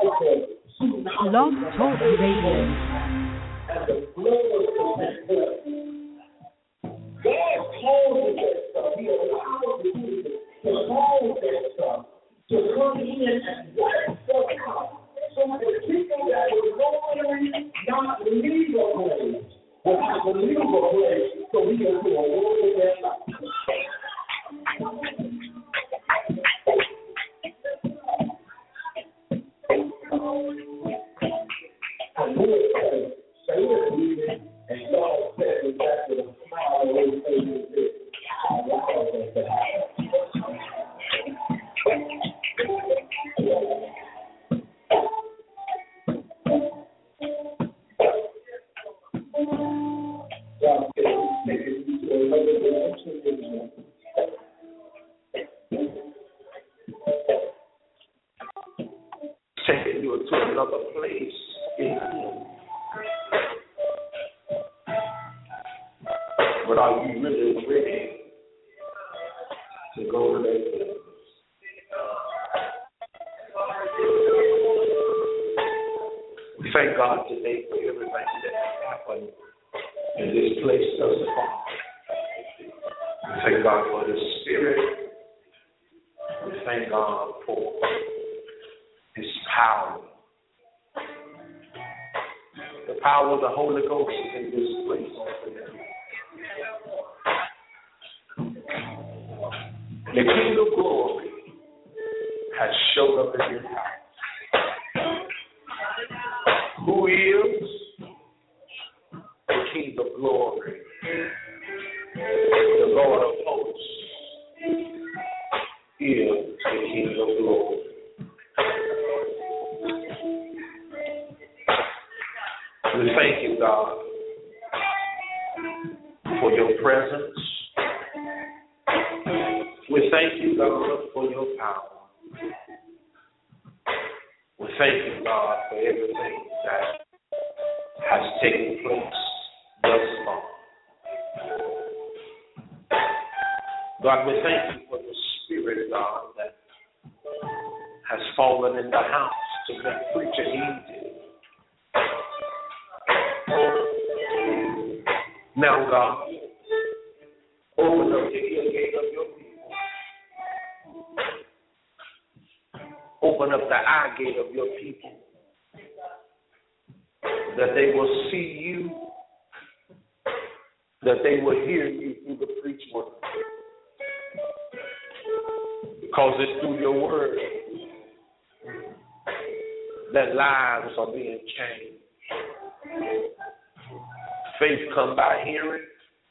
Blog Talk Radio. God causes that stuff. He allows the people to cause that stuff to come in and work stuff out. So the people that were going not leave a place will have to leave a place so we can do a work of their life. And we're saying it, and God said exactly the smile of his face is how loud is that? God said he's taking you to another dimension. Taking you to another place in Him. But are you really ready to go to that place? We thank God today for everything that has happened in this place thus far. We thank God for the Spirit. We thank God for His power. The power of the Holy Ghost is in this place today. The King of Glory has showed up in your house. Who is the King of Glory? The Lord of hosts is the King of Glory. We thank you, God, for your presence. We thank you, God, for your power. We thank you, God, for everything that has taken place thus far. God, we thank you for the Spirit, God, that has fallen in the house to make preaching easy. Now, God, open up the ear gate of your people. Open up the eye gate of your people, that they will see you, that they will hear you through the preached word. Because it's through your word that lives are being changed. Faith comes by hearing.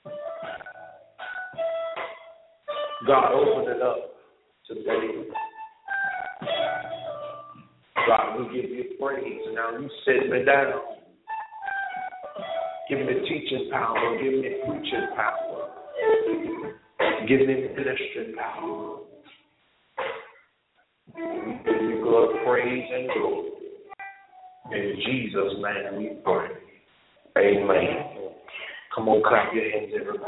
God, open it up today. God, we give you praise. Now you sit me down. Give me teaching power. Give me preaching power. Give me ministry power. We give you God praise and glory. In Jesus' name we pray. Amen. Come on, clap your hands, everybody.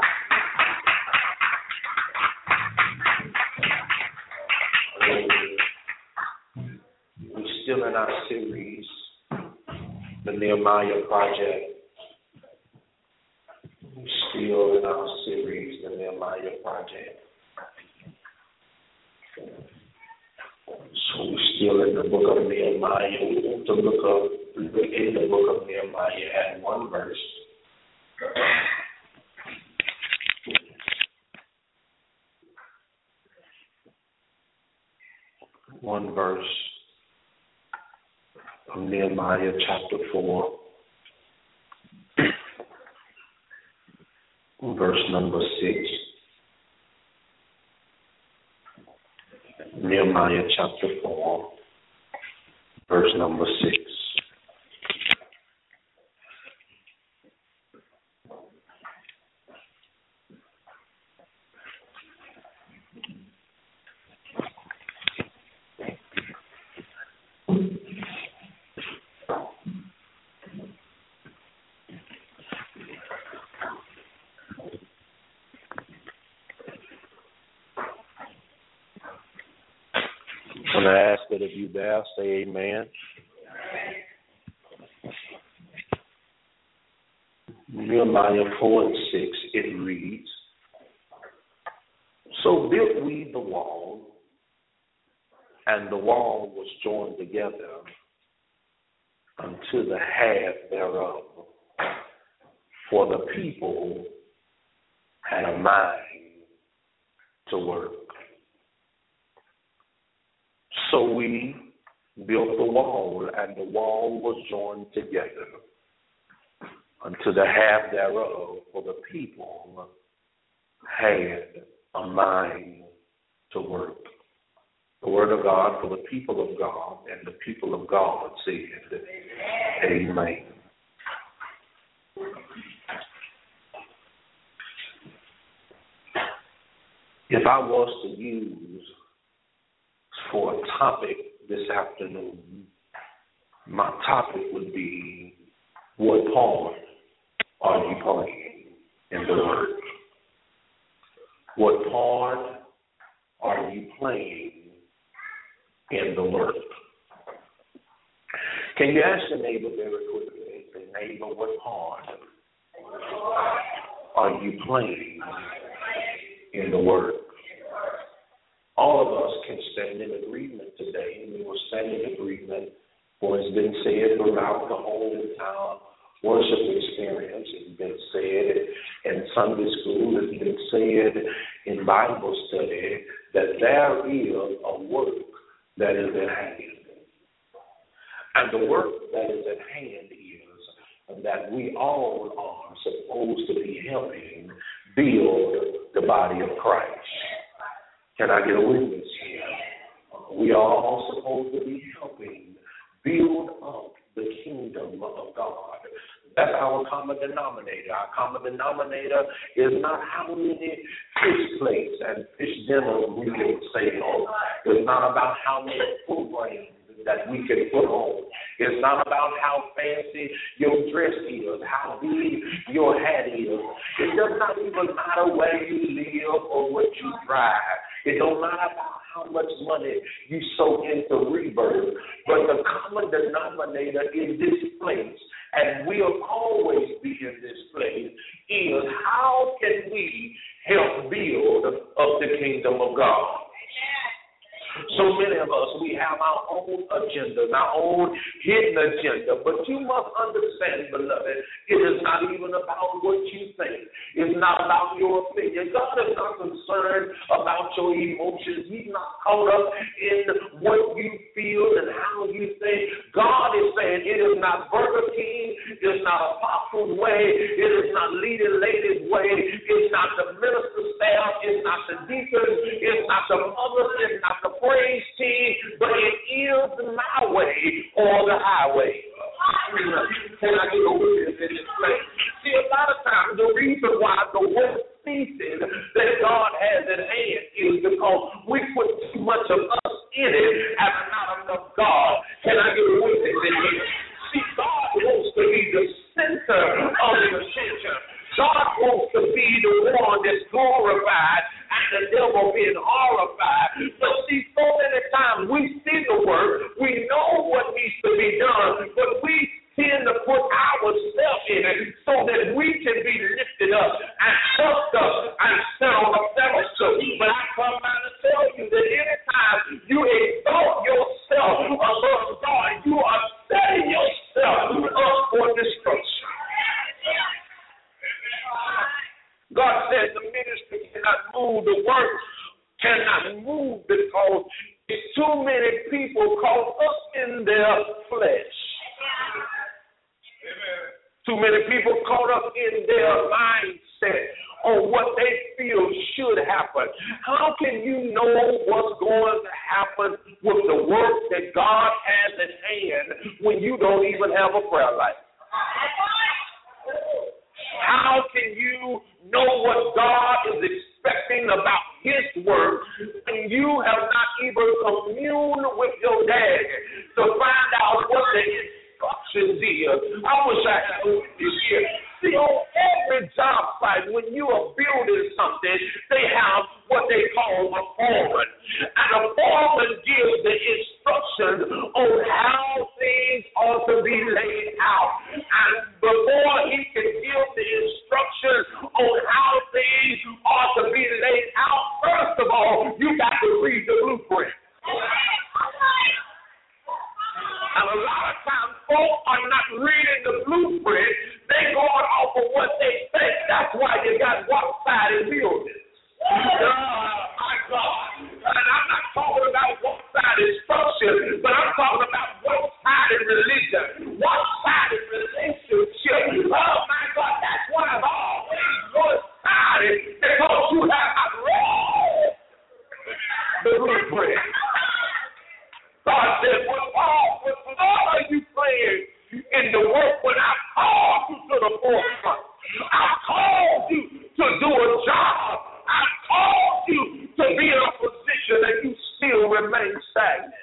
We're still in our series, the Nehemiah Project. We're still in our series, the Nehemiah Project. So we're still in the book of Nehemiah. We want to look in the book of Nehemiah at one verse. One verse of Nehemiah chapter 4, verse number 6. Nehemiah chapter 4, verse number 6. When I ask that if you there, say amen. Nehemiah 4 and 6, it reads, So built we the wall, and the wall was joined together unto the half thereof, for the people had a mind to work. So we built the wall, and the wall was joined together unto the half thereof, for the people had a mind to work. The word of God for the people of God, and the people of God said, Amen. If I was to use for a topic this afternoon, my topic would be, what part are you playing in the Word? What part are you playing in the Word? Can you ask your neighbor very quickly? Say, neighbor, what part are you playing in the Word? All of us can stand in agreement today, and we will stand in agreement for it's been said throughout the whole entire worship experience. It's been said in Sunday school, it's been said in Bible study, that there is a work that is at hand. And the work that is at hand is that we all are supposed to be helping build the body of Christ. Can I get a witness here? We are all supposed to be helping build up the kingdom of God. That's our common denominator. Our common denominator is not how many fish plates and fish dinners we can sell. It's not about how many programs that we can put on. It's not about how fancy your dress is, how big your hat is. It does not even matter where you live or what you drive. It don't matter about how much money you sow into Rebirth. But the common denominator in this place, and we'll always be in this place, is how can we help build up the kingdom of God? So many of us, we have our own agendas, our own hidden agenda. But you must understand, beloved, it is not even about what you think. It's not about your opinion. God is not concerned about your emotions. He's not caught up in what you feel and how you think. God is saying it is not Burger King. It's not Apostle's way. It is not Leading Ladies' way. It's not the minister staff. It's not the deacons. It's not the mothers. It's not the praise team, but it is my way or the highway. Can I get a witness in this place? See, a lot of times the reason why the work ceases that God has at hand is because we put too much of us in it and not enough God. Can I get a witness in here? See, God wants to be the center of the attention. God wants to be the one that's glorified and the devil being horrified. But see, so many times we see the work, we know what needs to be done, but we tend to put ourselves in it so that we can be lifted up and helped up and set on a pedestal. But I come by to tell you that anytime you exalt yourself above God, you are setting yourself up for destruction. God said the ministry cannot move, the work cannot move because it's too many people caught up in their flesh. Too many people caught up in their mindset on what they feel should happen. How can you know what's going to happen with the work that God has at hand when you don't even have a prayer life? How can you know what God is expecting about His work when you have not even communed with your dad to find out what the instructions is? I wish I had a witness here. See, on every job site, when you are building something, they have what they call a foreman. And a foreman gives the instructions on how things ought to be laid out. And before he can give the And a lot of times folk are not reading the blueprint. They going off of what they think. That's why you got one-sided buildings. My God. And I'm not talking about one-sided structure, but I'm talking about one-sided religion, one-sided relationship. Oh, my God, that's why it's always one-sided, because you have not read the blueprint. God said, what are you playing in the work when I called you to the forefront? I called you to do a job. I called you to be in a position and you still remain stagnant.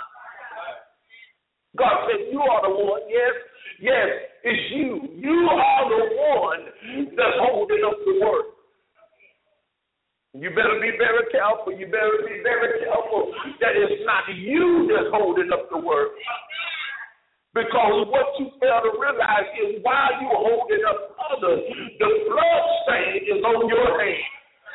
God said, you are the one. Yes, it's you. You are the one that's holding up the work. You better be very careful. You better be very careful that it's not you that's holding up the work. Because what you fail to realize is while you're holding up others, the blood stain is on your hand.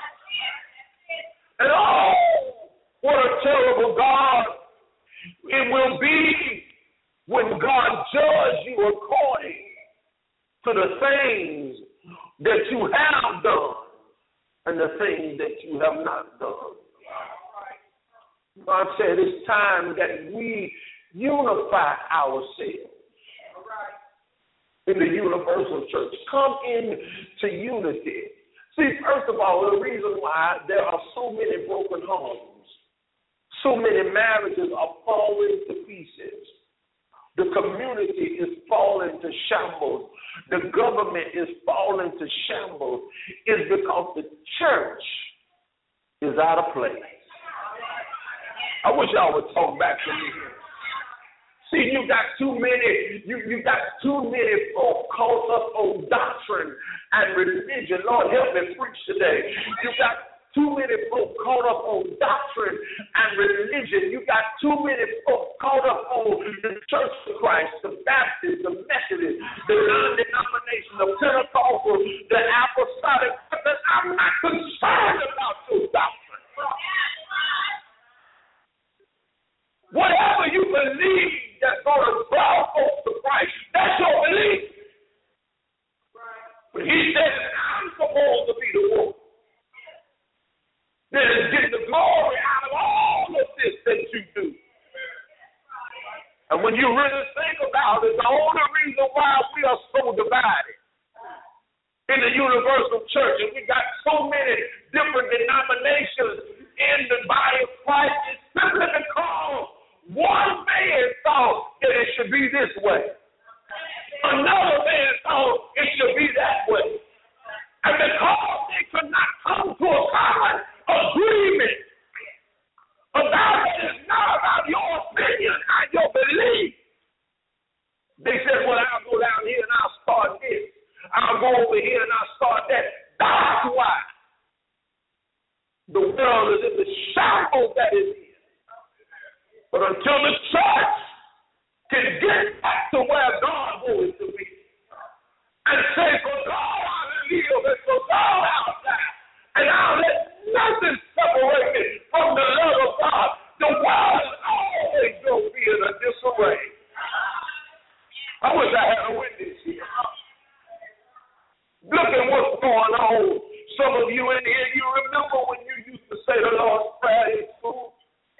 And oh, what a terrible God it will be when God judges you according to the things that you have done and the things that you have not done. God said it's time that we unify ourselves in the universal church. Come into unity. See, first of all, the reason why there are so many broken homes, so many marriages are falling to pieces, the community is falling to shambles, the government is falling to shambles, is because the church is out of place. I wish y'all would talk back to me here. See, you got too many folk caught up on doctrine and religion. Lord, help me preach today. You got too many folk caught up on doctrine and religion. You got too many folk caught up on the Church of Christ, the Baptist, the Methodist, the non-denomination, the Pentecostal, the Apostolic. I'm not concerned about your doctrine. Whatever you believe that's going to draw folks to Christ, that's your belief. But he said, I'm supposed to be the one that is getting the glory out of all of this that you do. And when you really think about it, the only reason why we are so divided in the universal church, and we got so many different denominations in the body of Christ, is simply because one man thought that it should be this way. Another man thought it should be that way. And because they could not come to a common agreement about it, it's not about your opinion and your belief. They said, well, I'll go down here and I'll start this. I'll go over here and I'll start that. That's why the world is in the shambles that it is. But until the church can get back to where God wants to be and say, for God I live and for God I'll die, and I'll let nothing separate me from the love of God, the world is always going to be in a disarray. I wish I had a witness here. Look at what's going on. Some of you in here, you remember when you used to say the Lord's Prayer in school?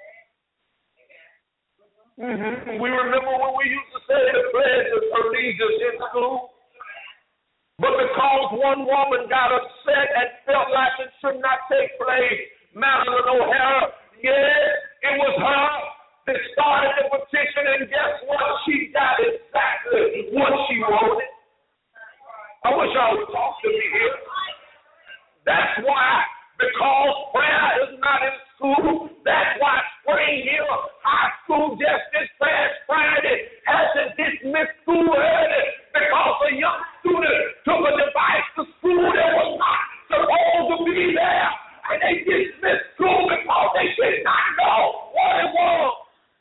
Mm-hmm. We remember when we used to say the Pledge of Allegiance in school. But because one woman got upset and felt like it should not take place, Madeline O'Hara, it was her that started the petition, and guess what? She got exactly what she wanted. I wish y'all would talk to me here. That's why, because prayer is not in school, that's why Spring Hill High School just this past Friday has to dismiss school early because a young student took a device to school that was not supposed to be there, and they dismissed school because they did not know what it was.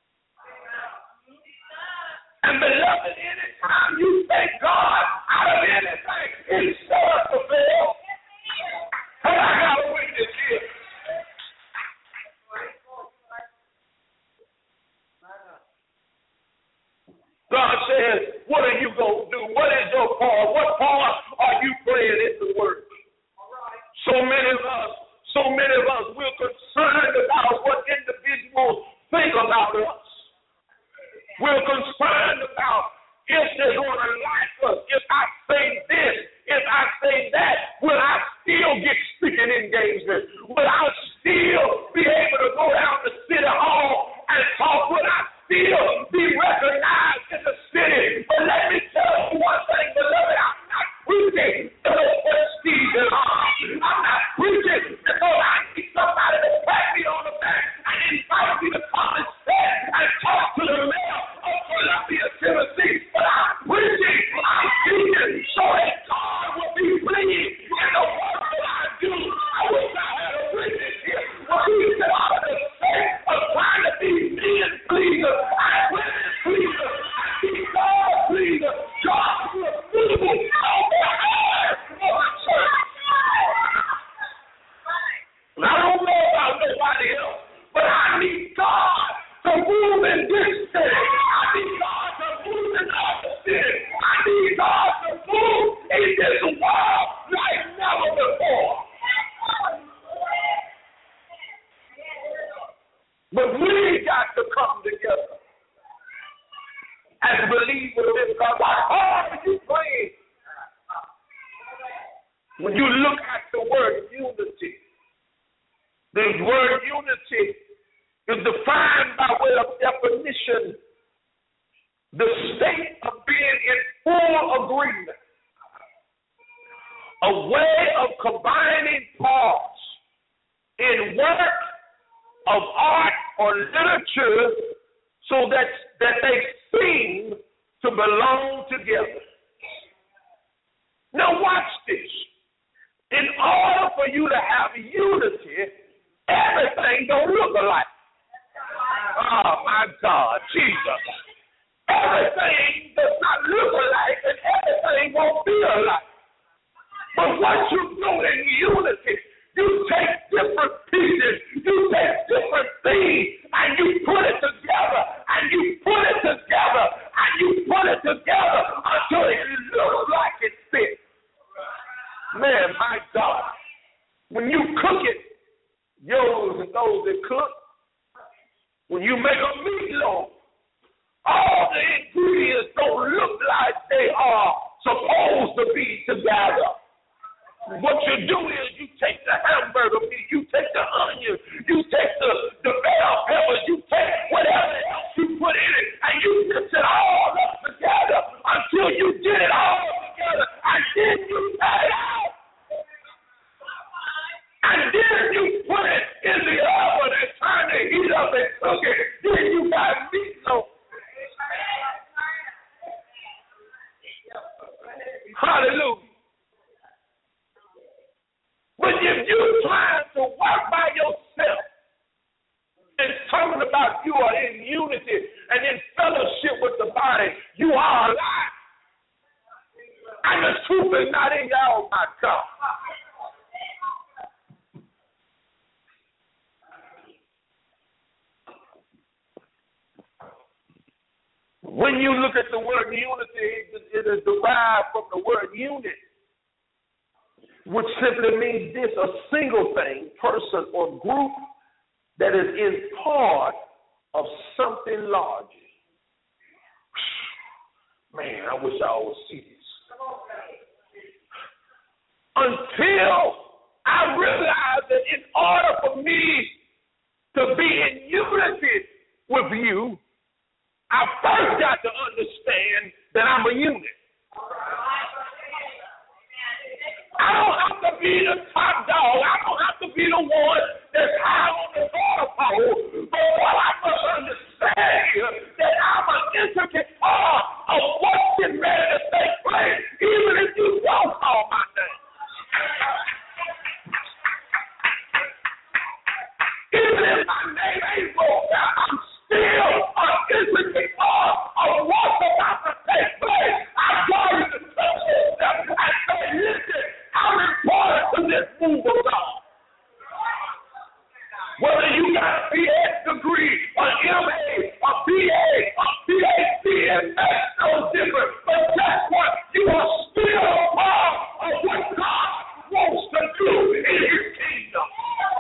And beloved, anytime you take God out of anything, it's sure to fail. And I got a witness here. says, what are you going to do? What is your part? What part are you playing in the work? So many of us, we're concerned about what individuals think about us. We're concerned about if they're going to like us. If I say this, if I say that, will I still get speaking engagement? Will I still be able to go down to City Hall and talk? Will I still be recognized in the city? But let me tell you one thing, beloved, I'm not preaching to the prestige and honor. I'm not preaching because I need somebody to pat me on the back and invite me to come and sit and talk to the mayor of Columbia, Tennessee. But I'm preaching, I'm teaching so that God will be pleased in the work that I do. I wish I had a witness here. When we get out of the state of trying to be men pleasers and women pleasers and be God pleasers, God will move on behalf of the church. And I don't know about nobody else, but I need God to move in this city. I need God to move in other cities. I need God to move in this world like never before. But we got to come together as believers in God. What hard are you praying? When you look at the word unity, the word unity is defined by way of definition, the state of being in full agreement, a way of combining parts in work of art or literature so that they seem to belong together. Now watch this. In order for you to have unity, everything don't look alike. Oh, my God, Jesus. Everything does not look alike and everything won't be alike. But what you do in unity, you take different pieces, you take different things, and you put it together, and you put it together, and you put it together until it looks like it fits. Man, my God, when you cook it, yours and those that cook, when you make a meatloaf, all the ingredients don't look like they are supposed to be together. What you do is you take the hamburger meat, you take the onion, you take the bell peppers, you take whatever else you put in it, and you mix it all up together until you get it all together, and then you cut it out. And then you put it in the oven and turn the heat up and cook it. Then you got meatloaf. Hallelujah. But if you're trying to work by yourself and talking about you are in unity and in fellowship with the body, you are alive. And the truth is not in you. Oh, my God. When you look at the word unity, it is derived from the word unit, which simply means this: a single thing, person, or group that is in part of something larger. Man, I wish I would see this. Until I realized that in order for me to be in unity with you, I first got to understand that I'm a unit. I don't have to be the top dog. I don't have to be the one that's high on the water pole. But what I must understand is that I'm an intricate part of what's getting ready to take place, even if you don't call my name. Even if my name ain't rolled out, I'm still an intricate part of what's and makes no difference. But guess what? You are still a part of what God wants to do in His kingdom.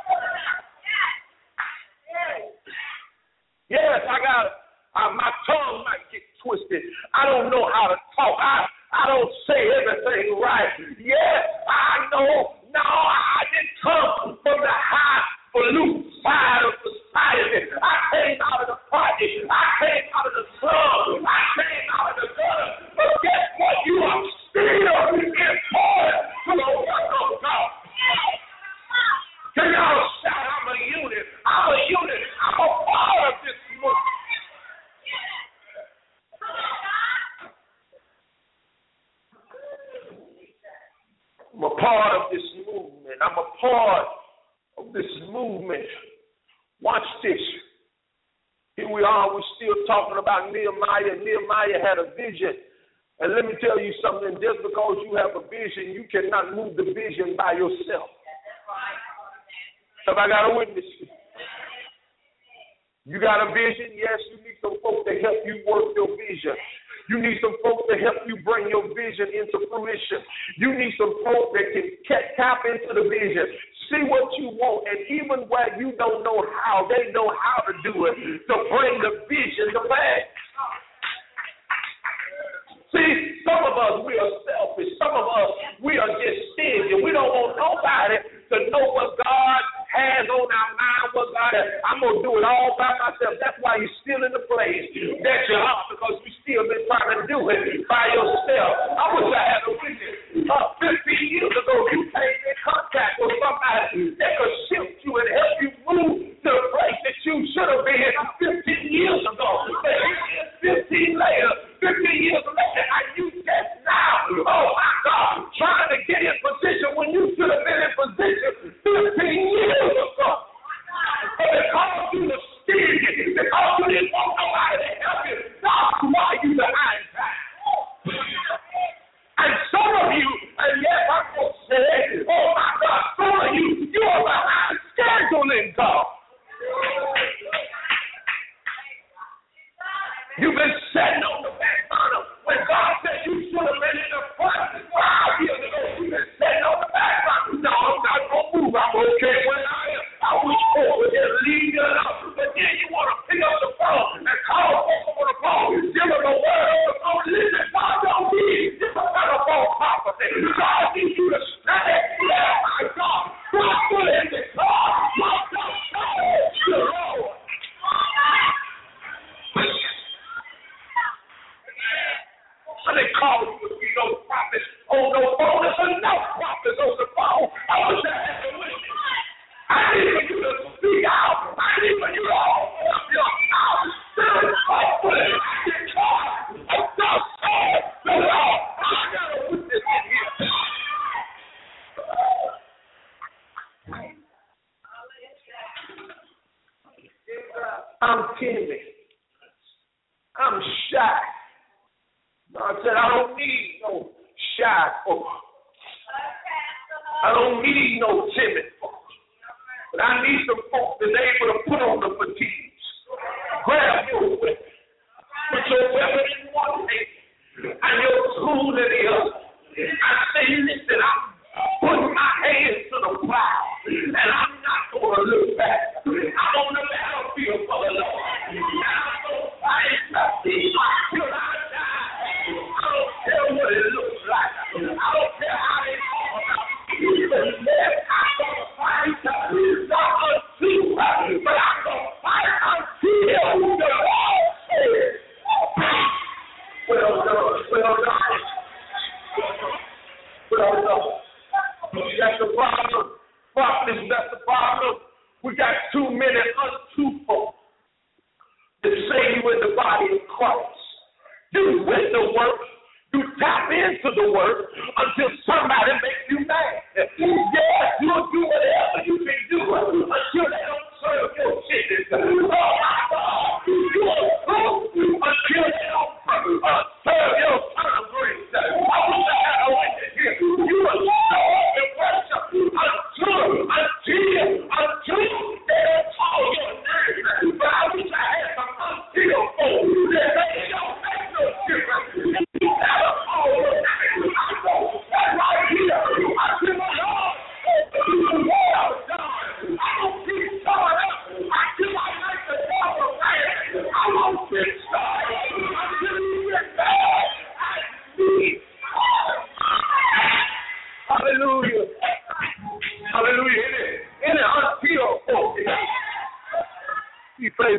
Yes, my tongue might get twisted. I don't know how to talk. I don't say everything right. Yes, I know. No, I didn't come from the highfalutin side of society. I came out of the party. I came out of the slum. I came out of the gutter. But guess what? You are still important to the work of God. Can y'all shout, I'm a unit. I'm a unit. I'm a part of this movement. I'm a part of this movement. I'm a part of this movement. Watch this. Here we are. We're still talking about Nehemiah. Nehemiah had a vision. And let me tell you something. Just because you have a vision, you cannot move the vision by yourself. Have I got a witness? You got a vision? Yes, you need some folks to help you work your vision. You need some folks to help you bring your vision into fruition. You need some folks that can tap into the vision, see what you want, and even where you don't know how, they know how to do it to bring the vision to pass. See, some of us, we are selfish. Some of us, we are just stingy. We don't want nobody to know what God has on our mind, what God has. I'm going to do it all by myself. That's why you're still in the place that you are, because you still been trying to do it by yourself. I wish I had a witness. 15 years ago, you came in contact with somebody that could shift you and help you move to the place that you should have been 15 years ago. But 15 later, 15 years later, are you just now? Oh my God, trying to get in position when you should have been in position 15 years ago. But because you were stingy, because you didn't want nobody to help you, that's why you behind time. And some of you, and yes, I'm going to say, oh my God, some of you, you are behind scheduling God. You've been sitting on the back burner when God said you should have been in the front 5 years ago. You've been sitting on the back burner. No, I'm not going to move. I'm okay where I am. I wish forward and leave it up. But then you want to pick up the phone and call folks on the phone. Give them a word on the phone. Listen, God don't need this kind of phone prophecy. God needs you to study. Oh my God. God put in the car. God don't know the Lord. So they call you to be no prophets on the phone. There's enough prophets on the phone. I wish I had the witness. I need for you to speak out. I need for you to open up your mouth. Hopefully, I'm so sad. The Lord, I got a witness in here. I'm timid. I'm shy. God said, I don't need no shy folk. I don't need no timid folk. But I need some folks that's able to put on the fatigues. Grab your weapon. Put your weapon in one hand and your tool in the other. I say, listen, I'm putting my hands to the plow and I'm not going to look back. I'm on the battlefield for the Lord. And I'm going to fight till I die. I don't care what it looks like. I don't care how they fall out. Even if I'm going to fight, not until, but I'm going to fight until the Lord says, well done, well done. Well done. That's the problem. That's the problem. We got too many untruthful to say you in the body of Christ. You with the work, you tap into the work until somebody makes you mad. Yes, you'll do whatever you can do until they don't serve your business. Oh my God, you are proof until they don't serve your son of grace. I wish I had a witness here. You are serve and worship until they don't call your name. But I wish I had some until folks that they don't make no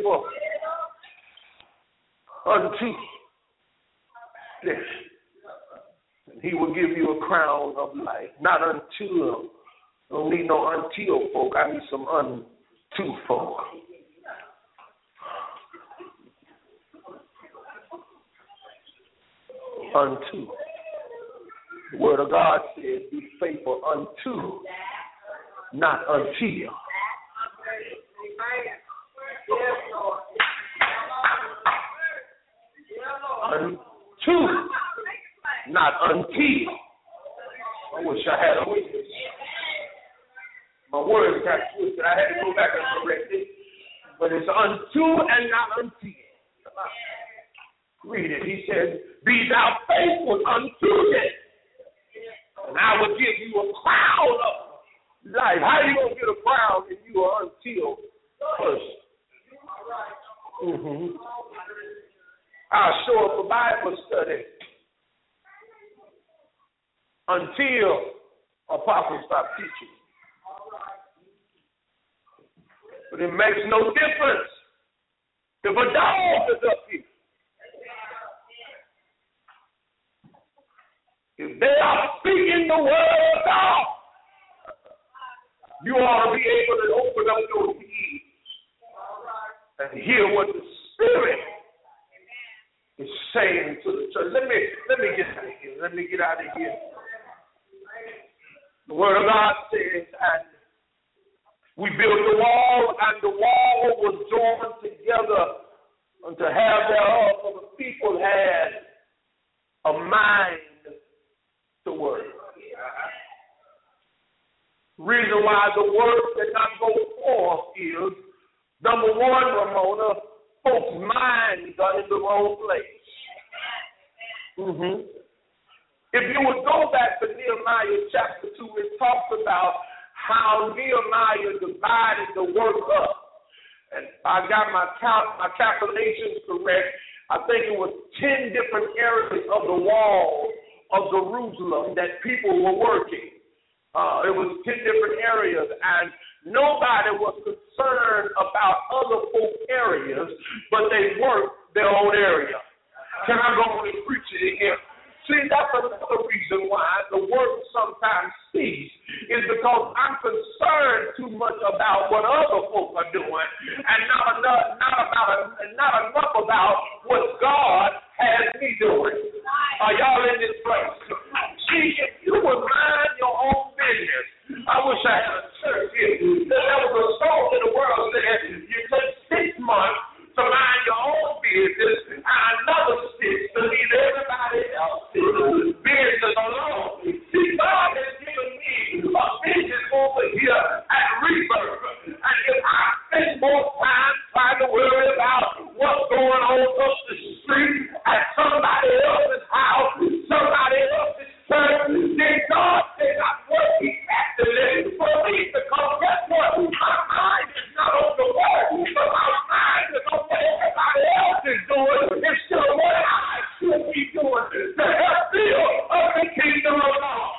faithful unto death. And he will give you a crown of life. Not until. Don't need no until folk. I need some unto folk. Unto. The word of God says, be faithful unto, not until. Unto, not until. I wish I had a witness. My words got twisted. I had to go back and correct it. But it's unto and not until. Read it. He says, be thou faithful unto it, and I will give you a crown of life. How you going to get a crown if you are until person? I'll show up a Bible study until apostles stop teaching. But it makes no difference if a dog is up here. If they are speaking the word of God, you ought to be able to open up your ears and hear what the Spirit is saying to the church. Let me get out of here. Let me get out of here. The word of God says, and we built the wall, and the wall was joined together unto have thereof, for the people had a mind to work. Reason why the work did not go forth is, number one, Ramona, folks' minds are in the wrong place. If you would go back to Nehemiah chapter 2, it talks about how Nehemiah divided the work up. And I got my calculations correct. I think it was 10 different areas of the wall of Jerusalem that people were working. It was 10 different areas, and nobody was concerned about other folk areas, but they worked their own area. Can I go on and preach it here? See, that's another reason why the work sometimes ceases, is because I'm concerned too much about what other folk are doing, and not enough about what God has me doing. Are y'all in this place? See, if you would mind your own business, I wish I had a church here. There was a song in the world that you take 6 months to mind your own business and another 6 to leave everybody else's business alone. See, God has given me a business over here at Rebirth. And if I spend more time trying to worry about what's going on up the street at somebody else's house, somebody else's church, then God says I'm working actively for me, because guess what? My mind is not on the word, but my mind is on what everybody else is doing instead of what I should be doing to help build up the kingdom of God.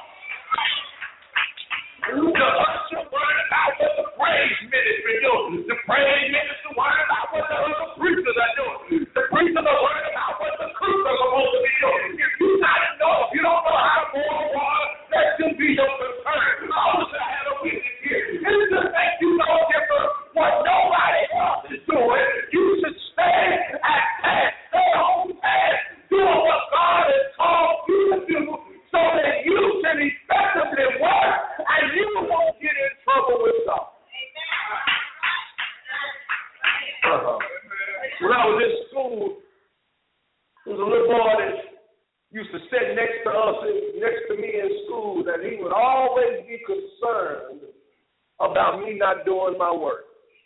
The usher worried about what the praise ministry doing. The praise ministry worried about what the other preachers are doing. The preachers are worried about what the crews are supposed to be doing. If you don't know how to boil water, that should be your concern. I wish I had a witness here. It's just that you know different what nobody else is doing. You should stay at task, stay on task, doing what God has called you to do, so that you can effectively work and you won't get in trouble with God. When I was in school, there was a little boy that used to sit next to me in school, and he would always be concerned about me not doing my work.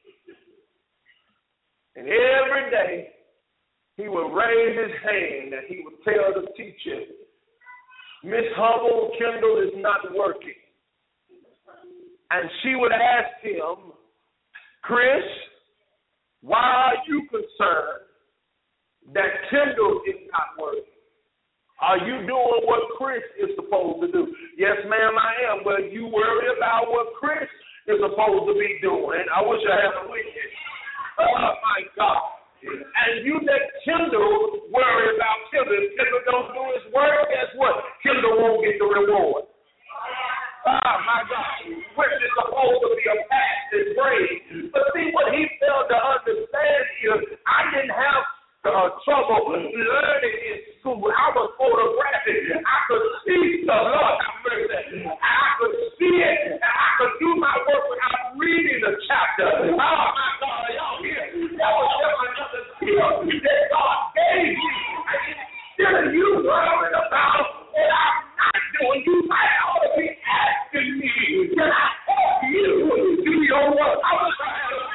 And every day, he would raise his hand and he would tell the teacher, Miss Hubble, Kendall is not working. And she would ask him, Chris, why are you concerned that Kendall is not working? Are you doing what Chris is supposed to do? Yes, ma'am, I am. Well, you worry about what Chris is supposed to be doing. I wish I had a witness. Oh, my God. And you let Kendall worry about Kendall. If Kendall don't do his work, guess what? Kendall won't get the reward. Oh, my God. Which is supposed to be a passing grade. But see, what he failed to understand is I didn't have trouble learning in school. I was photographic. I could see the Lord have mercy. I could see it, and I could do my work without reading the chapter. Oh, my God, y'all here. That was just another skill that God gave me. Instead of you worrying about what I'm not doing, you might ought to be asking me, can I help you do your work? I was trying to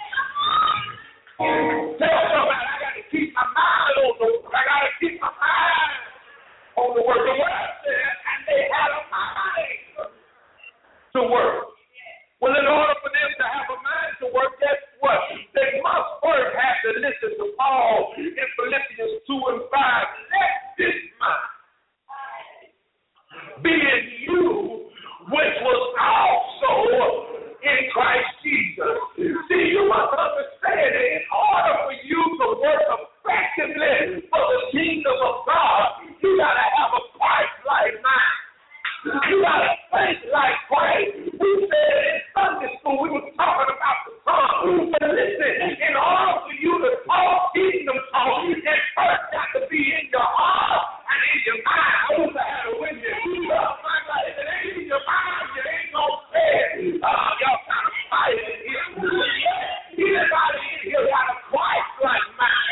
tell somebody I got to keep my mind on the work. I got to keep my mind on the work. The word said, and they had a mind to work. Well, in order for them to have a mind to work, guess what? They must first have to listen to Paul in Philippians 2 and 5. Let this mind be in you, which was also in Christ Jesus. See, you must understand that in order for you to work effectively for the kingdom of God, you got to have a Christ-like mind. You got to think like Christ. We said in Sunday school, we were talking about the tongue. But listen, in order for you to talk kingdom talk, it first got to be in your heart and in your mind. I wish I had a witness. If it ain't in your mind, you ain't gonna say it. Y'all kind of fight in here. Anybody in here got a Christ-like mind?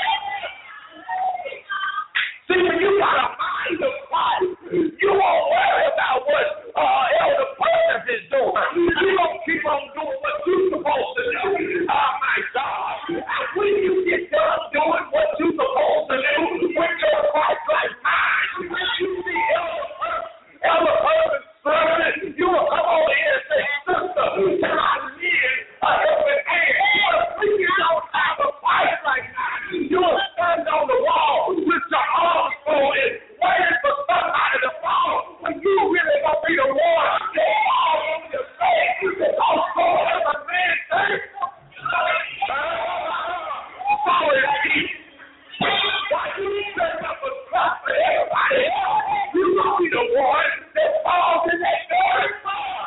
See, when you got a mind of Christ, you won't worry about what Elder Purpose is doing. You don't keep on doing what you're supposed to do. Oh, my God. And when you get done doing what you're supposed to do, when you're a Christ-like mind, when you see Elder Purpose serving, you will come over here and say, sister, can I live a helping hand? But when you don't have a Christ-like mind, you will stand on the wall with your arms folded, waiting for somebody to fall. When you really gonna be the one that falls on your face, because God has a man thing. Sorry, Pete. Why you set up a trap for everybody else? You gonna be the one that falls in that very fire.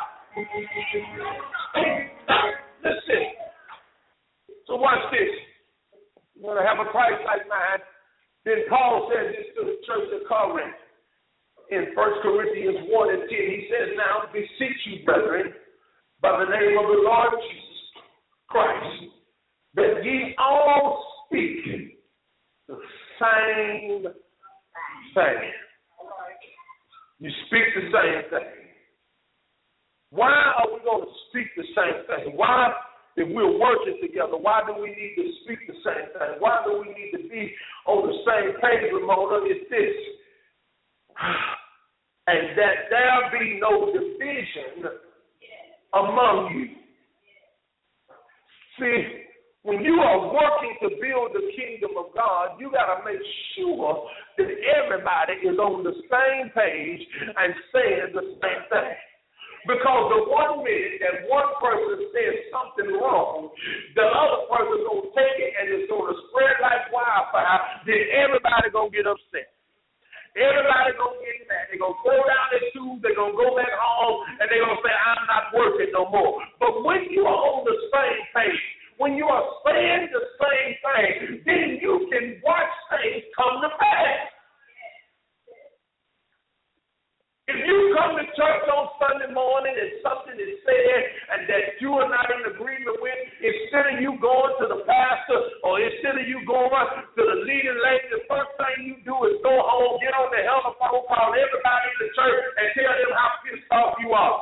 Listen. So watch this. You want to have a Christ-like mind. Then Paul says this to the church of Corinth in 1 Corinthians 1 and 10. He says, now beseech you, brethren, by the name of the Lord Jesus Christ, that ye all speak the same thing. You speak the same thing. Why are we going to speak the same thing? Why, if we're working together, why do we need to speak the same thing? Why do we need to be on the same page, Ramona? It's this. And that there be no division among you. See, when you are working to build the kingdom of God, you got to make sure that everybody is on the same page and saying the same thing. Because the 1 minute that one person says something wrong, the other person going to take it and it's going to spread like wildfire, then everybody going to get upset. Everybody going to get mad. They're going to throw down their shoes. They're going to go back home, and they're going to say, I'm not working no more. But when you are on the same page, when you are saying the same thing, then you can watch things come to pass. If you come to church on Sunday morning and something is said and that you are not in agreement with, instead of you going to the pastor or instead of you going to the leading lady, the first thing you do is go home, get on the telephone, call everybody in the church and tell them how pissed off you are.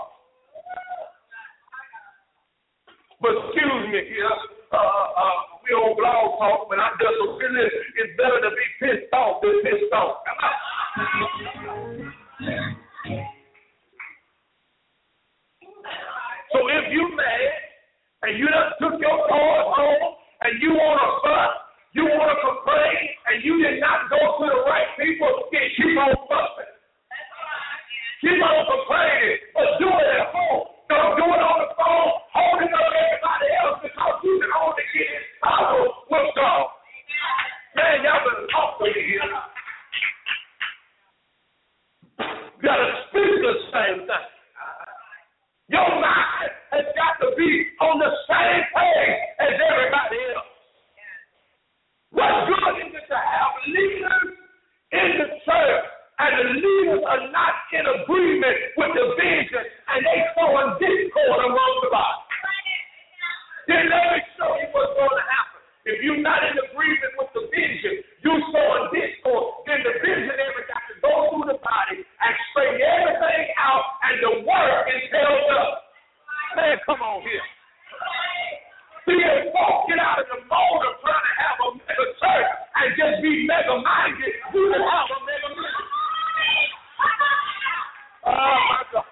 But excuse me, we on Blog Talk, but I'm just really, it's better to be pissed off than pissed off. So if you mad and you done took your cars home and you want to fuss, you want to complain, and you did not go to the right people, then keep on fussing. Keep on complaining, but do it at home. Don't do it on the phone, holding up everybody else because you can only get it followed the same thing. Your mind has got to be on the same page as everybody else. What's good is to have leaders in the church, and the leaders are not in agreement with the vision, and they throwing discord among the body. Then let me show you what's going to happen. If you're not in agreement with the vision, you're sowing discord, then the visionary got to go through the body and straighten everything out, and the work is held up. Man, come on here. See, if folks get out of the mode of trying to have a mega church and just be mega-minded, you can have a mega ministry. Oh, my God.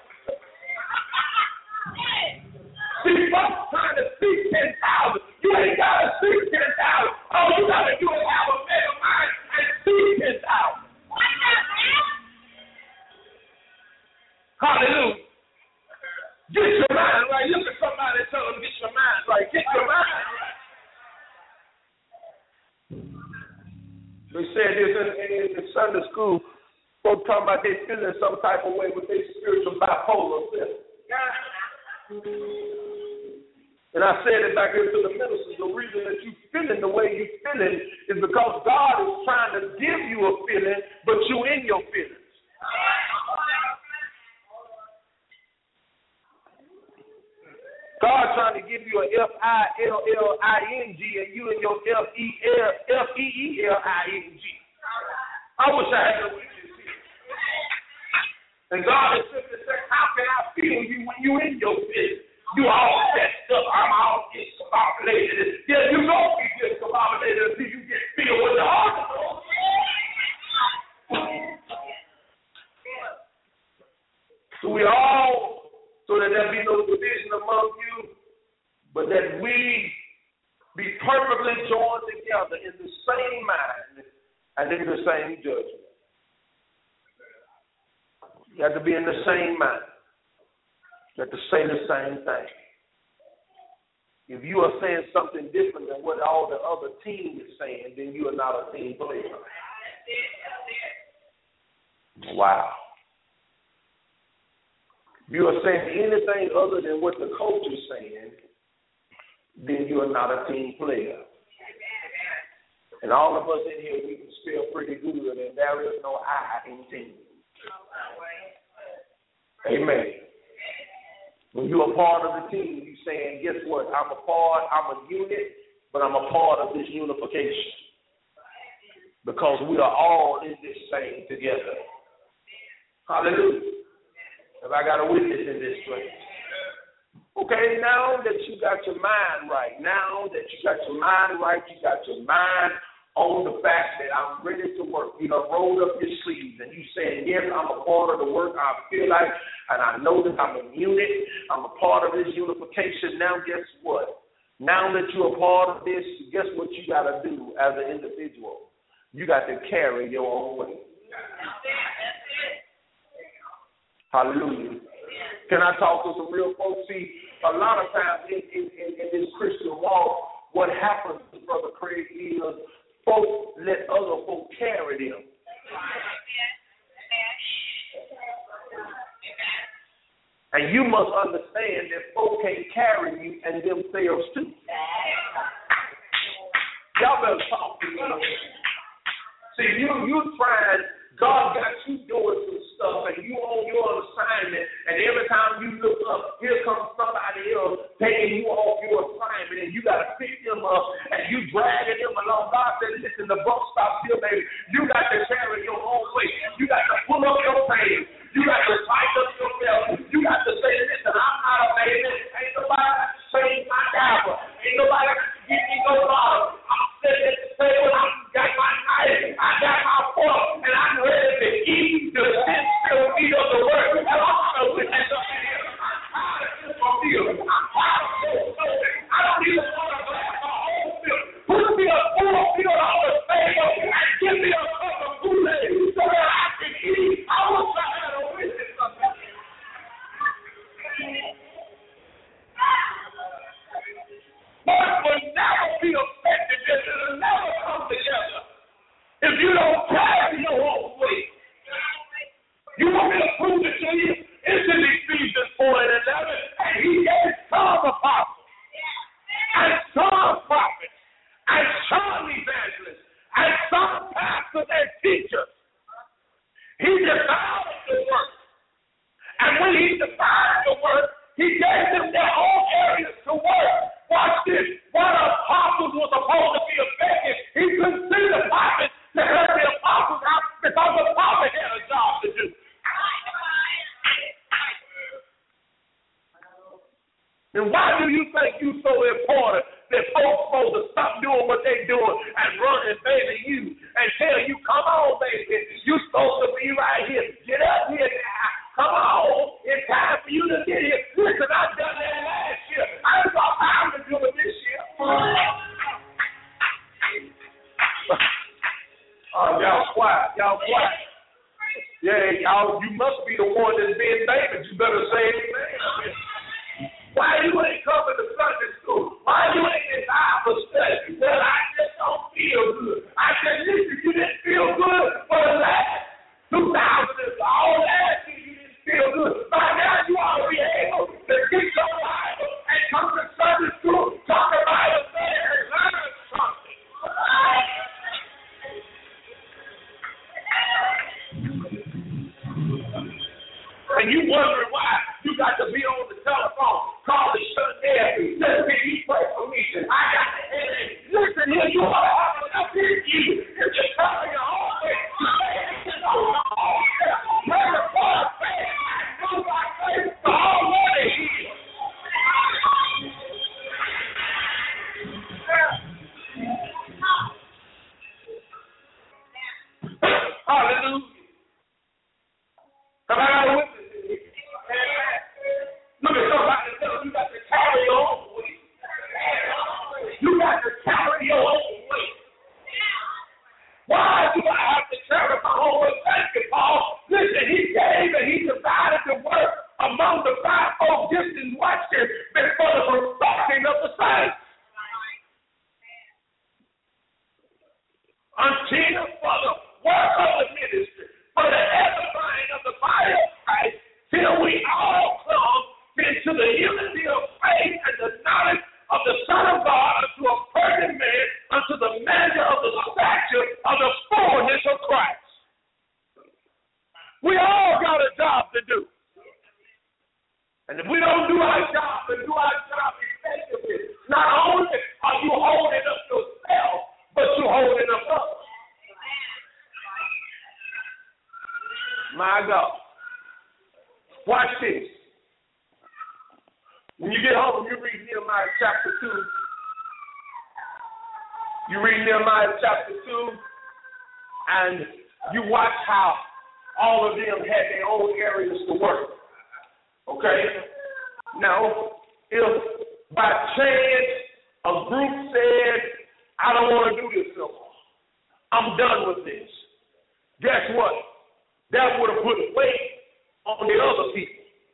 See, folks trying to see 10,000. You ain't got to see 10,000. All you got to do is have a mega mind and see 10,000. Hallelujah. Get your mind right. Look at somebody and tell them, get your mind right. Get your mind right. We said this in Sunday school. Folks talking about they feeling some type of way with their spiritual bipolar self. And I said it back here to the ministers, the reason that you feeling the way you feeling is because God is trying to give you a feeling, but you in your feelings. God trying to give you a F-I-L-L-I-N-G and you in your F-E-E-L-I-N-G. I wish I had a witness here. And God is simply saying, how can I feel you when you in your feelings? You all messed up. I'm all discombobulated. Yeah, you don't be discombobulated until you get filled with the Holy Ghost. So we all, so that there be no division among you, but that we be perfectly joined together in the same mind and in the same judgment. You have to be in the same mind. You have to say the same thing. If you are saying something different than what all the other team is saying, then you are not a team player. Wow. If you are saying anything other than what the coach is saying, then you are not a team player. And all of us in here, we can spell pretty good, and there is no I in team. Amen. When you're a part of the team, you're saying, guess what? I'm a unit, but I'm a part of this unification. Because we are all in this thing together. Hallelujah. Have I got a witness in this place? Okay, now that you got your mind right, you got your mind on the fact that I'm ready to work. You know, rolled up your sleeves and you saying, yes, I'm a part of the work I feel like, and I know that I'm a unit, I'm a part of this unification. Now guess what? Now that you're a part of this, guess what you got to do as an individual? You got to carry your own weight. Hallelujah. Can I talk to some real folks? See, a lot of times in this Christian walk, what happens, Brother Craig, is folks let other folk carry them. And you must understand that folk can't carry you and themselves too. Y'all better talk to me. See, you trying, God got you doing some stuff, and you on your assignment, and every time you look up, here comes somebody else taking you off your assignment, and you got to pick them up, and you dragging them along. God said, listen, the buck stops here, baby. You got to carry your own weight. You got to pull up your pants. You got to tighten up yourself. You got to say, listen, I'm not a baby. Ain't nobody got to change my diaper. Ain't nobody got to give me no bottle. I'm sitting at the table. I got my knife. I got my fork, and I'm ready to eat the still eat of the word. And I'm going to witness up in here. I'm tired of this meal. I'm tired of this. I don't even want to glass my whole meal. Put me a full meal on the table and give me a cup of Kool-Aid so that I can eat. I wish I had a witness of that. But will never be effective if it will never come together. If you don't carry your own weight. You want me to prove it to you? he gave some apostles and some prophets and some evangelists and some pastors and teachers. He divided the work. And when he divided the work, he gave them their own areas to work. Watch this. What apostles were supposed to be effective, he couldn't send the prophets to help the apostles out because the prophet had a job to do. And why do you think you're so important that folks supposed to stop doing what they're doing and run and baby you and tell you, come on, baby, you supposed to be right here. Get up here now. Come on. It's time for you to get here. Listen, I've done that last year. I ain't got time to do it this year. Oh, y'all quiet. Y'all quiet. Yeah, y'all, you must be the one that's being babied. You better say amen. Why you ain't coming to Sunday school? Why you ain't in Bible study? Well, I just don't feel good. I said, listen, you didn't feel good for the last 2000 and all last year you didn't feel good. By now you ought to be able to get your Bible and come to Sunday school, talk about it there and learn something. And you wondering why you got to be on the telephone, call the shut there. Listen, you pray for me. I got a headache. Listen here, you ought to have enough in you. If you're telling your own way, you say it's on your own. Pray the Lord, pray. Do by faith, the already healed. Hallelujah. Come on, with me. Look at somebody and tell them you got to carry your own weight. You got to carry your own weight. Why do I have to carry my own weight? Thank you, Paul. Listen, he gave and he divided the work among the fivefold gifts and watch this before the perfecting of the saints. Until for the work of the ministry, for the edifying of the body of Christ, till we all come into the unity of faith and the knowledge of the Son of God, unto a perfect man, unto the measure of the stature of the fullness of Christ. We all got a job to do. And if we don't do our job and do our job effectively, not only are you holding up yourself, but you're holding up others. My God. Watch this. When you get home, you read Nehemiah chapter 2. You read Nehemiah chapter 2, and you watch how all of them had their own areas to work. Okay? Now, if by chance a group said, I don't want to do this no more, I'm done with this, guess what? That would have put weight on the other people.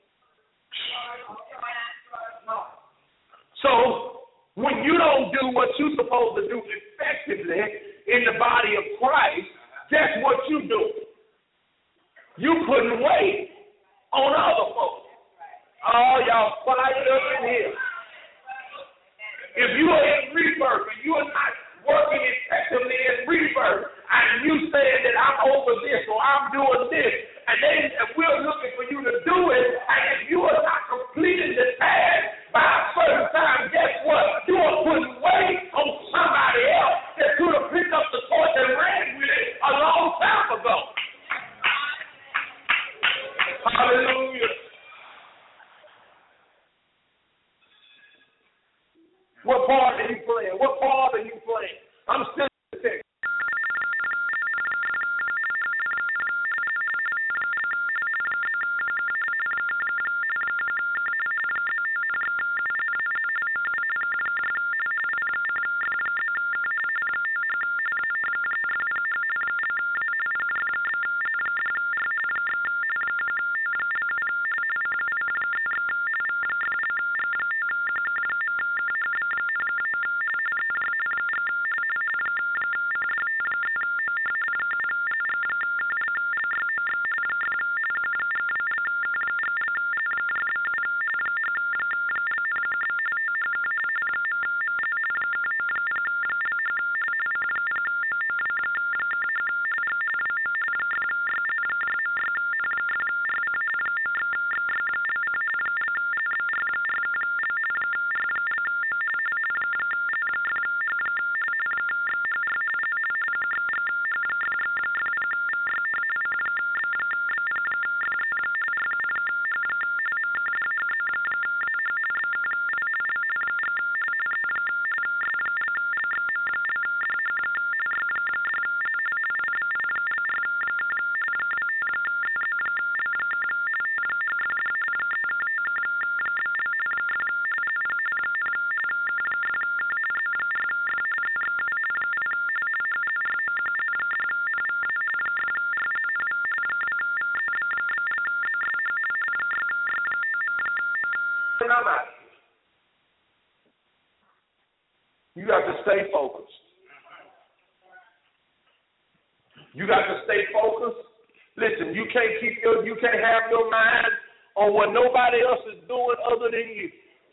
So, when you don't do what you're supposed to do effectively in the body of Christ, guess what you do? You putting weight on other folks. Oh, y'all fired up in here. If you are in rebirth and you are not working effectively in rebirth, and you saying that I'm over this or I'm doing this, and we're looking for you to do it, and if you are not completing the task by a certain time, guess what? You are putting weight on somebody else that could have picked up the torch and ran with it a long time ago. Hallelujah. What part are you playing? What part are you playing? I'm still in the text. and I'm out. You got to stay focused. You got to stay focused. Listen, you can't have your mind on what nobody else is doing other than you.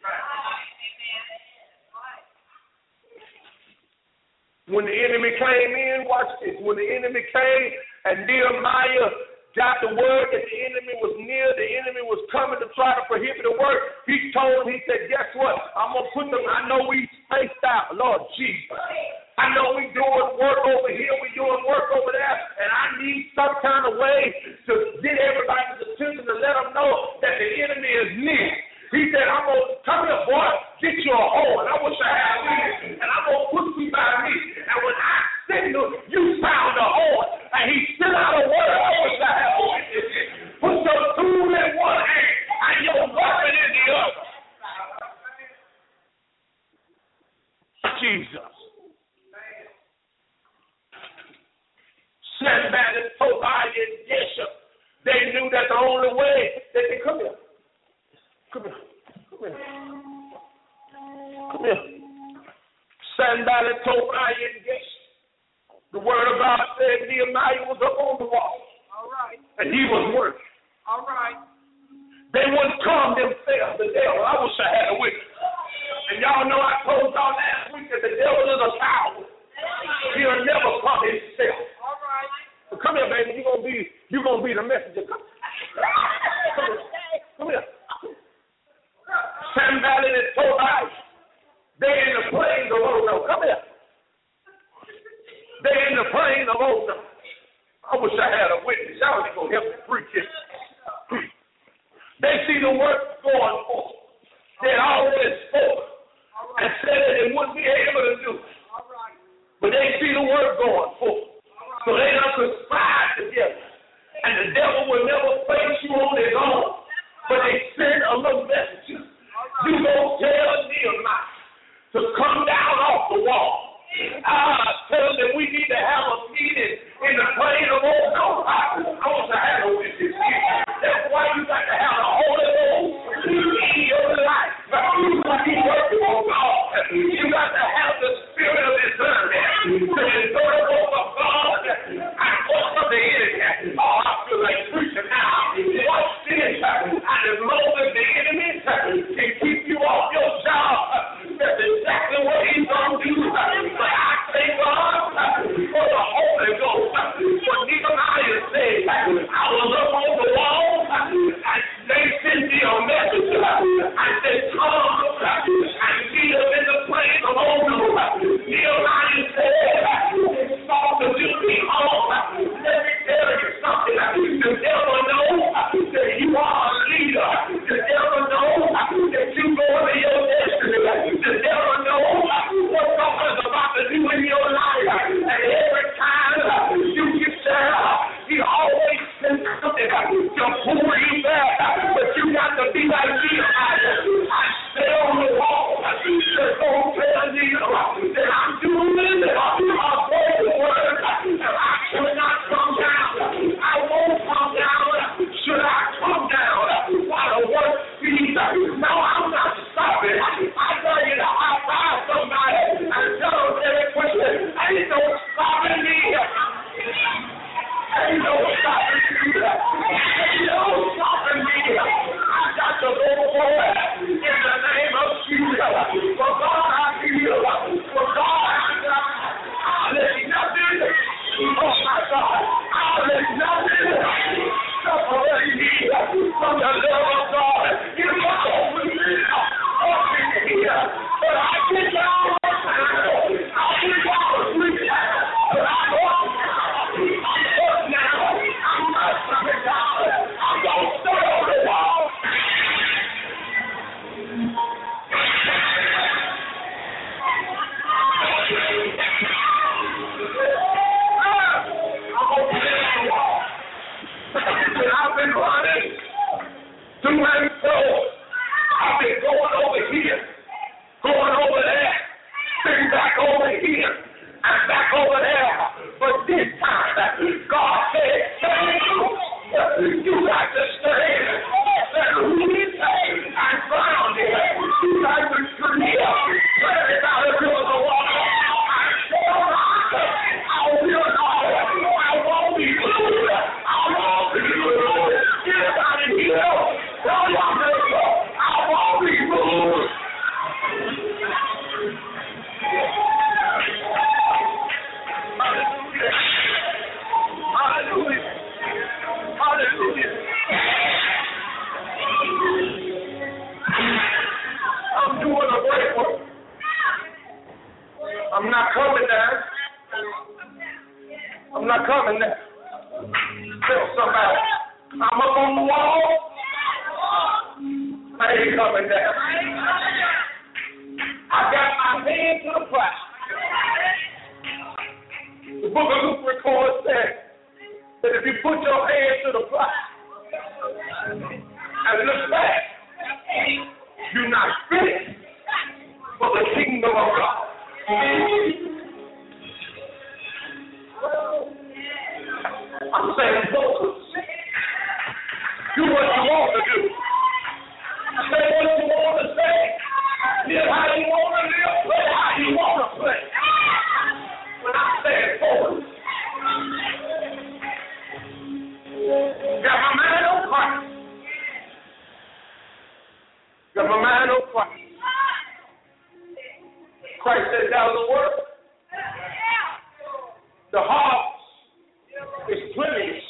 When the enemy came in, watch this. When the enemy came and Nehemiah got the word that the enemy was near, the enemy was coming to try to prohibit the work, he said, guess what? I'm going to put them, I know we spaced out, Lord Jesus. I know we doing work over here, we doing work over there, and I need some kind of way to get everybody's attention to let them know that the enemy is near. He said, I'm going to come here, boy, get you a horn. I wish I had one, and I'm going to put you by me. And when I signal, you sound the horn. And he sent out a word. I wish I had one. Put your tool in one hand and your weapon in the other. Jesus. Sanballat, Tobiah, and Geshem, they knew that the only way that they come here. Come here. Sanballat, Tobiah, and Geshem. The word of God said Nehemiah was up on the wall. All right. And he was working. All right. They wouldn't come themselves, the devil. I wish I had a witness. And y'all know I told y'all last week that the devil is a coward. He'll never come himself. All right. So come here, baby. You're gonna be the messenger. Come here. Sanballat and Tobiah, they in the plains of Ono. Come here. They in the plains of Ono. I wish I had a witness. Y'all ain't gonna help me preach it. They see the work going forth. They already spoke and said that they wouldn't be able to do it. But they see the work going forth. So they done conspired together. And the devil will never face you on his own. But they send a little message. You go tell Nehemiah to come down off the wall. Tell them that we need to have a meeting in the plain of Ono. I want to have a witness here. That's why you got to have the Holy Ghost in your life. You got to work for God. You got to have the spirit of discernment. To discern over God and over the enemy. Oh, I feel like preaching now. Watch this. And as long as the enemy can keep you off your job, that's exactly what he's going to do. But I thank God for the Holy Ghost. For Nehemiah said, I was up on the wall, and they sent me a message. I said, come and meet us in the plain of Ono. Nehemiah said, start to do me home. Let me tell you something. The devil knows that you are a leader. The devil knows that you go to your destiny. The devil knows what God is about to do in your life. And every time you get there, he always sends something to pull you back. But you got to be like Nehemiah. I stay on the wall. Just don't tell Nehemiah that I'm doing it. I'll go to work. I should not come down. I won't come down. Should I come down? While the work feeds. No, I'm not stopping. I tell you to high-five somebody and tell them very quickly, ain't no stopping me. Ain't no stopping me. Ain't no stopping me. I got to go forward in the name of Jesus. For God I feel. For God I'll let nothing. Oh my God. I'll let nothing separate me from the love of God. You know with me. Open here. But I get down on time. I'll get down on sleep. But I'm up now. I'm not coming down. I'm going to stay on the wall. I've been running to and fro. I've been going over here, going over there, then back over here, and back over there. But this time, God said, you got to stay and read and ground it. I'm doing a great work. I'm not coming down. I'm not coming down. Tell somebody, I'm up on the wall. I ain't coming down. I got my hand to the plow. The book of Luke records that if you put your hand to the plow and look back, you're not fit for the kingdom of God. I'm saying focus. Do what you want to do. Say what you want to say. Live how you want to live. Play how you want to play. When I'm saying focus. Got my mind on Christ. Got my mind on Christ. Christ said that was the word. The harvest is plenteous,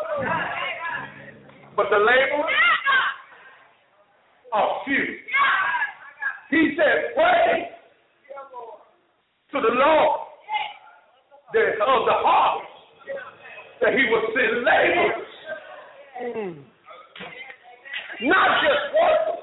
but the laborers are few. He said, pray to the Lord of the harvest that he will send laborers, not just workers.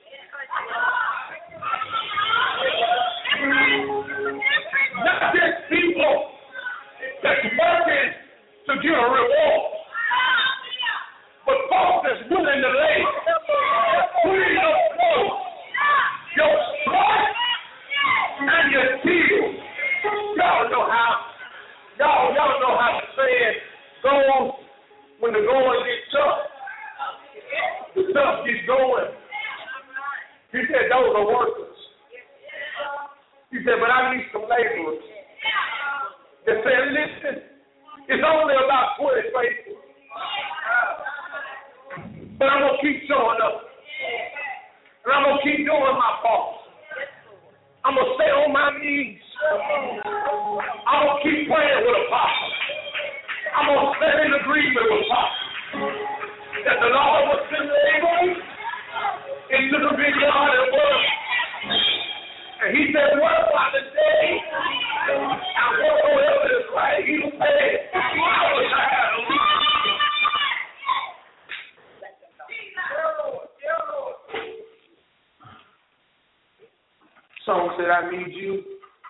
Not just people that's working to get a reward, but folks that's willing to lay putting your clothes, your sweat, and your tears. Y'all know how the saying goes when the going gets tough. The stuff gets going. He said those are workers. He said, but I need some laborers. They said, listen, it's only about 20 faithful. But I'm going to keep showing up. And I'm going to keep doing my part. I'm going to stay on my knees. I'm going to keep praying with Apostle. I'm going to stand in agreement with Apostle. That the Lord will send laborers into the big yard and work. And he said, work by the day. And work whatever is right. He will pay. I wish I had a week. Song said, I need you.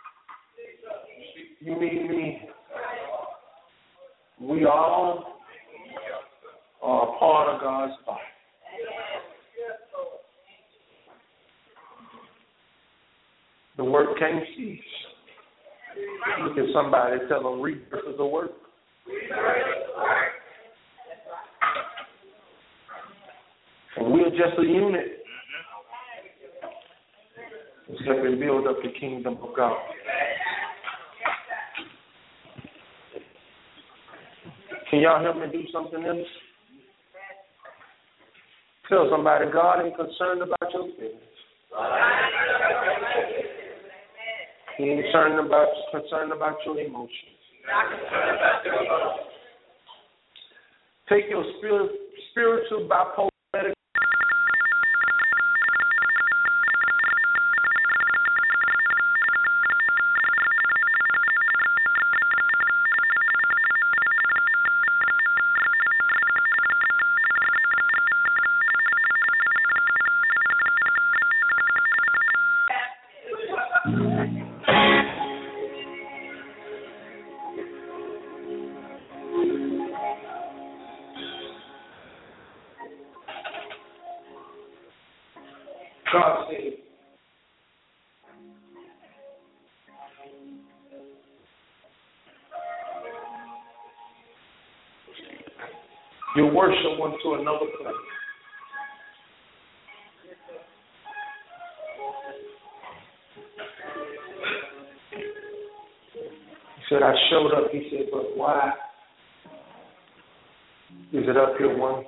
You need me. We all are a part of God's body. The work can't cease. Look at somebody, tell them, rebirth is the work. And we're just a unit. Let's help and build up the kingdom of God. Can y'all help me do something else? Tell somebody, God ain't concerned about your business. He ain't concerned about your emotions. Take your spiritual bipolar medication. God said, your worship went to another place. He said, I showed up. He said, but why is it up here once?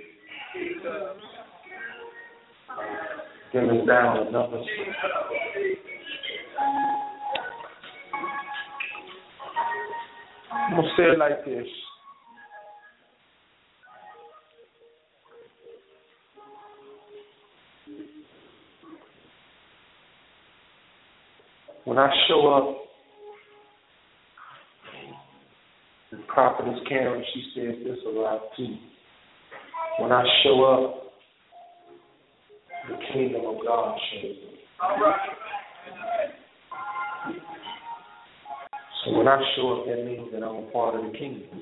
Then it's down another. I'm going to say it like this. When I show up, the prophetess Karen, she says this a lot too. When I show up, the kingdom of God shows up. All right. So when I show up, that means that I'm a part of the kingdom.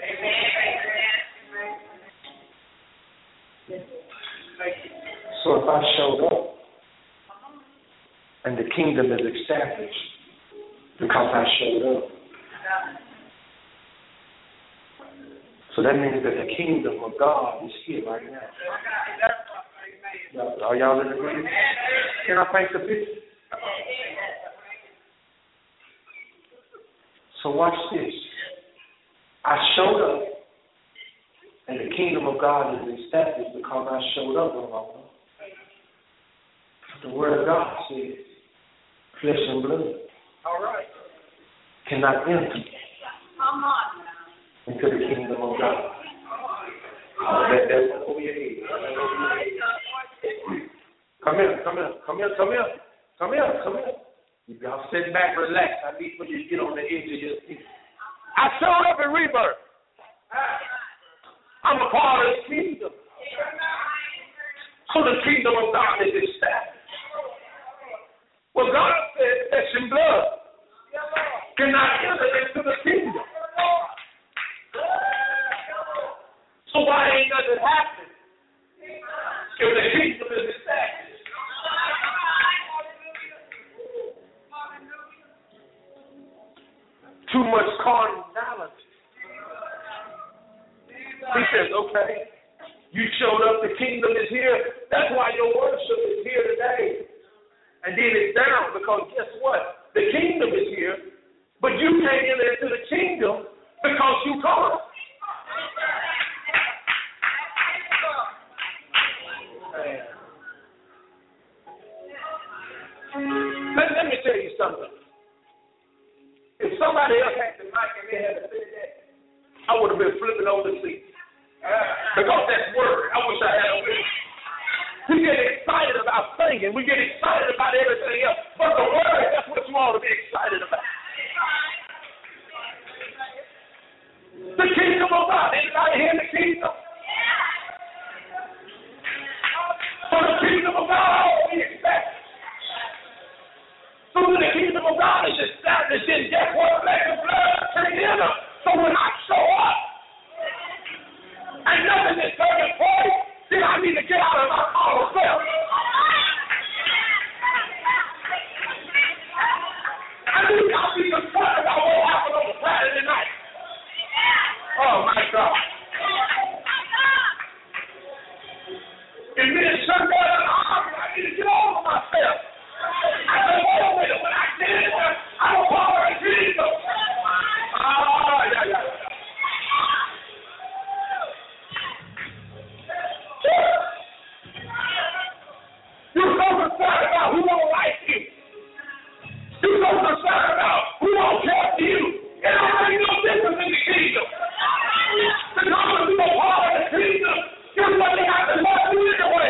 So if I showed up and the kingdom is established because I showed up, so that means that the kingdom of God is here right now. Are y'all in agreement? Can I paint the picture? So watch this. I showed up, and the kingdom of God is established because I showed up alone. The word of God says, flesh and blood cannot enter into the kingdom of God. Let that one over your head. Come here. You y'all sit back, relax. I need for you to get on the edge of your seat. I showed up in Rebirth. I'm a part of the kingdom. So the kingdom of God is established. Well, God said flesh and blood cannot enter into the kingdom. So why ain't nothing happening if the kingdom is established? Too much carnality. He says, okay, you showed up, the kingdom is here. That's why your worship is here today. And then it's down because guess what? The kingdom is here, but you can't enter into the kingdom because you come. Let me tell you something. If somebody else had the mic and they had to say that, I would have been flipping over the seat. Because that's word. I wish I had a word. We get excited about singing. We get excited about everything else. But the word, that's what you ought to be excited about. The kingdom of God. Anybody here in the kingdom? For the kingdom of God, we expect. So when the kingdom of God is established, then guess what? Flesh and blood can enter. So when I show up, and nothing is taking place, then I need to get out of my own self. I need not be concerned about what happened on Saturday night. Oh my God. If me and Sunday are arguing, I need to get over myself. I said, wait a minute, when I get in there, I'm a part of Jesus. You're so concerned about who don't like you. You're so concerned about who don't care for you. It don't make no difference in the kingdom. Because if you're a part of the kingdom, you're going to have to love you anyway.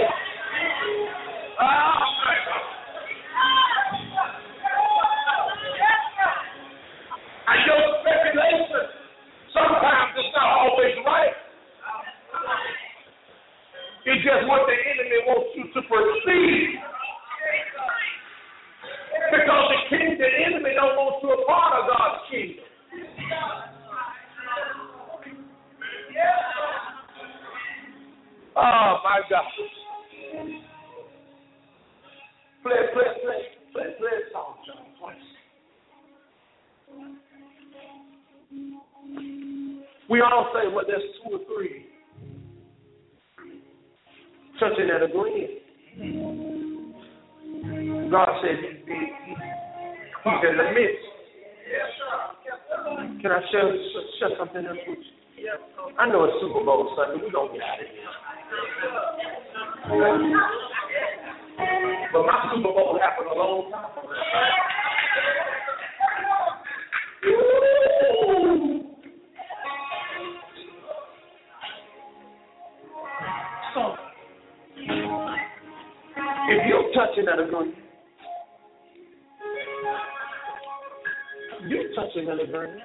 And your speculation, sometimes it's not always right. It's just what the enemy wants you to perceive. Because the enemy don't want you a part of God's kingdom. Oh my God. Play a song, John. We all say, well, there's two or three touching and agreeing. God said he's in the midst. Can I share something else with you? I know it's Super Bowl Sunday. We're going to get out of here. But my Super Bowl happened a long time ago. So, if you're touching and agreeing, touching and agreeing.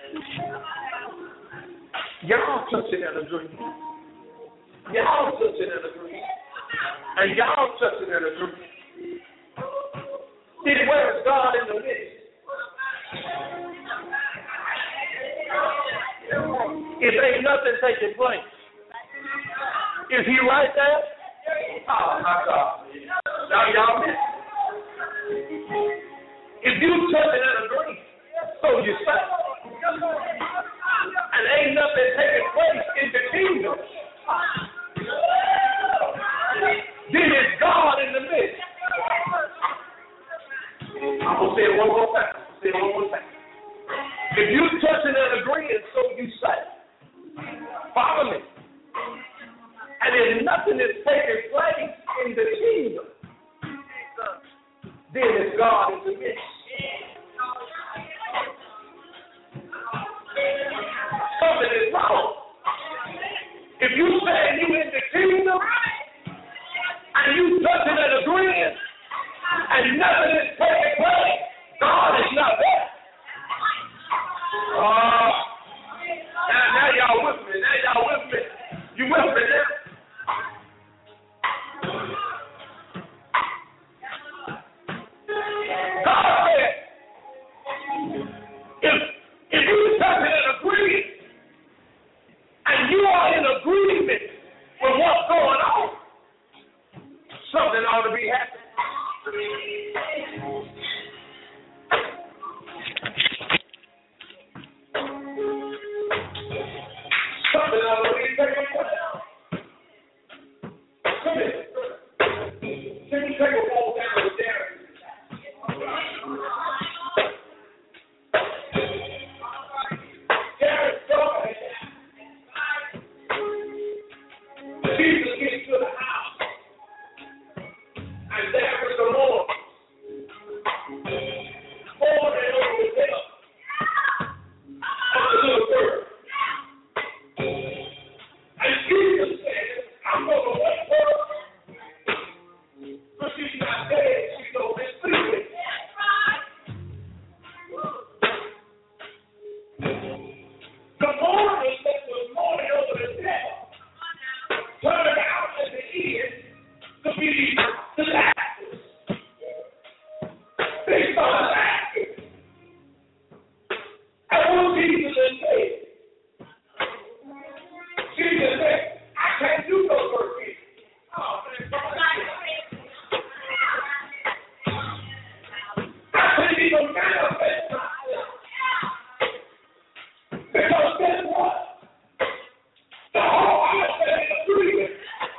Y'all touching and agreeing. Y'all touching and agreeing. And y'all touching and agreeing. See, where is God in the midst? If ain't nothing taking place, is he right there? Oh, my God. Now y'all miss. If you touching and agreeing, so you say. And ain't nothing taking place in the kingdom. Then it's God in the midst. I'm going to say it one more time. If you touching and agreeing, so you say. Follow me. And if nothing is taking place in the kingdom, then it's God in the midst. Something is wrong. If you say you in the kingdom and you touching and agreeing and nothing is taking place, God is not there. Now y'all with me. You with me now? God said, if you touching and agreeing and you are in agreement with what's going on, something ought to be happening. Something ought to be taking place. Come here. Can you take a walk down the stairs? Jesus gets to the house, and there was the Lord, falling over the hill of the little girl. And Jesus said, I'm going to wait for her, but she's not dead, she's only sleeping. The mourners that was mourning over the dead turned out at the end to be the Lazarus. They started laughing. And what Jesus said? Jesus said, I can't do no work here. Oh, I couldn't even manifest myself. Because guess what? The whole house had an agreement.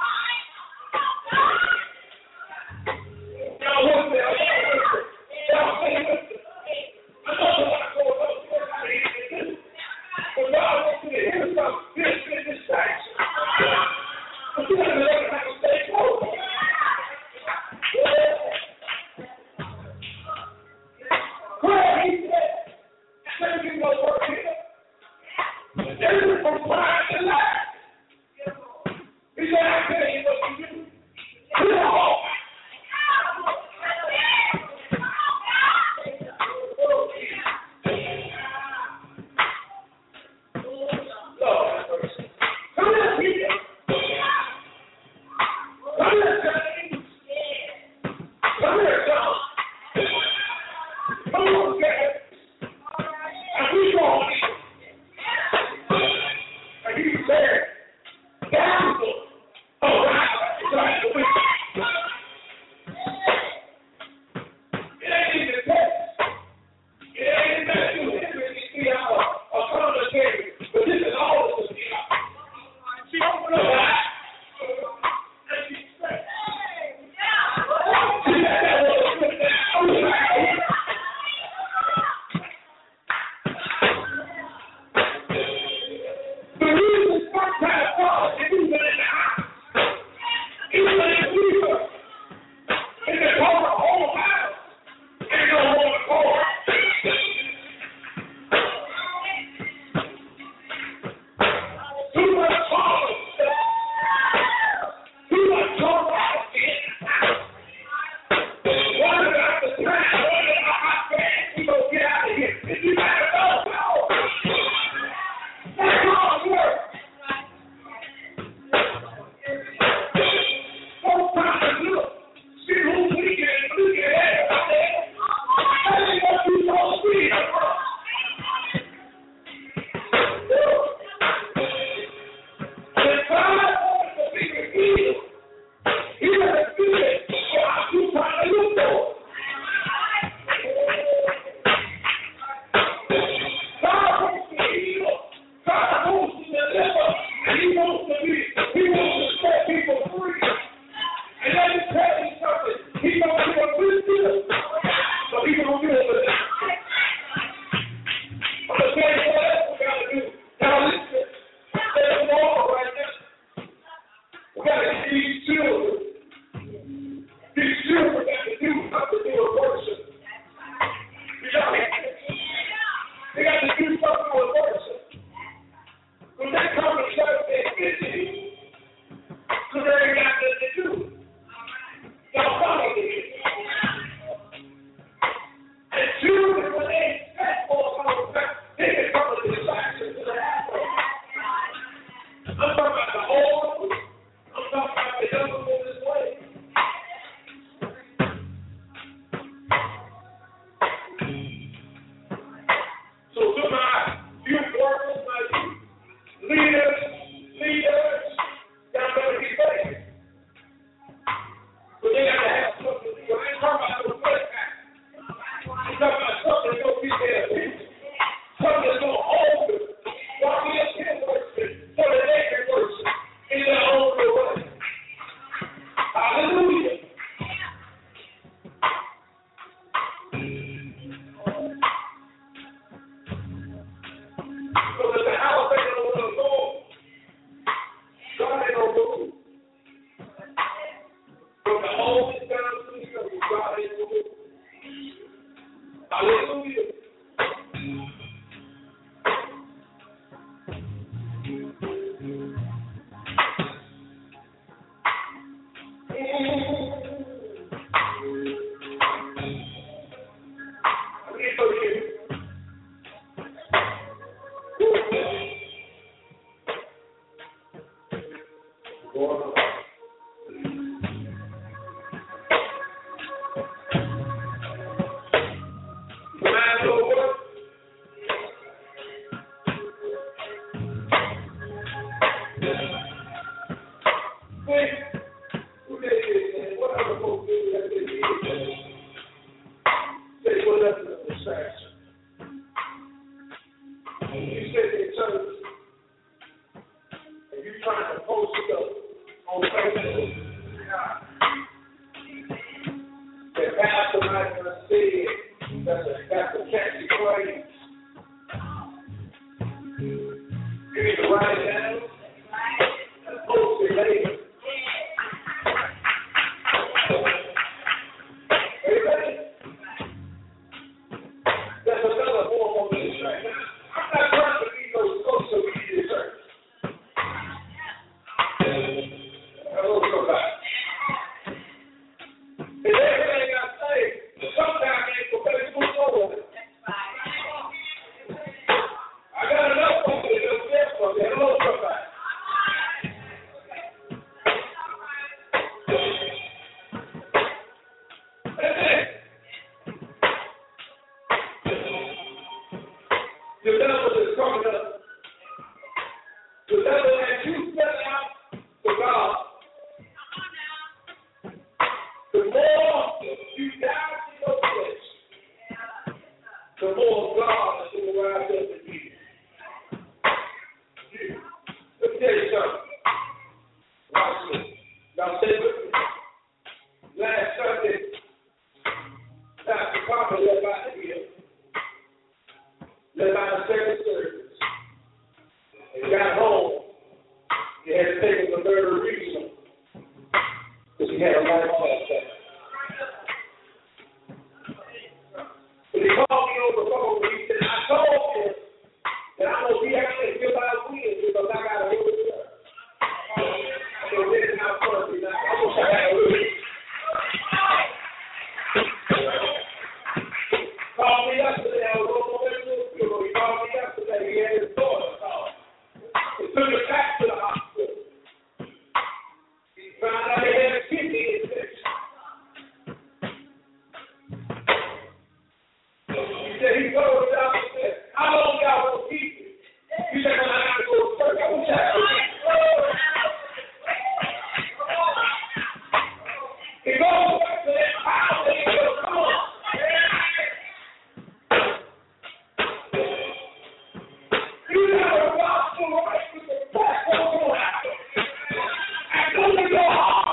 Y'all with me? Y'all stay with me. I know what I'm going to do. But God wants you to hear something. Here's the distraction. But you got to learn how to stay close. Where he said, there you no work here. There is from pride to life. He said, I tell you what you do. Do it all. Lord have mercy. Come here, people. got to get these children. These children got to do something with worship. You know, they got to do something with worship. When they come to church, they're busy. So they ain't got nothing to do. Y'all follow me. And children, when they expect for something, they can come to distraction to the apple. I'm talking about the old. I'm talking about the young in this way. So to my youth workers, my youth leaders, y'all better be ready. But they got to have something to do. I ain't talking about no first act. I'm talking about something that's going to be there. Something that's going to hold them. While we are still worshiping, so that they can worship in their own way. Hallelujah. So that the house ain't going to go. God ain't going to go. From the oldest down to the youngest, God ain't going to go. Hallelujah. Your heart.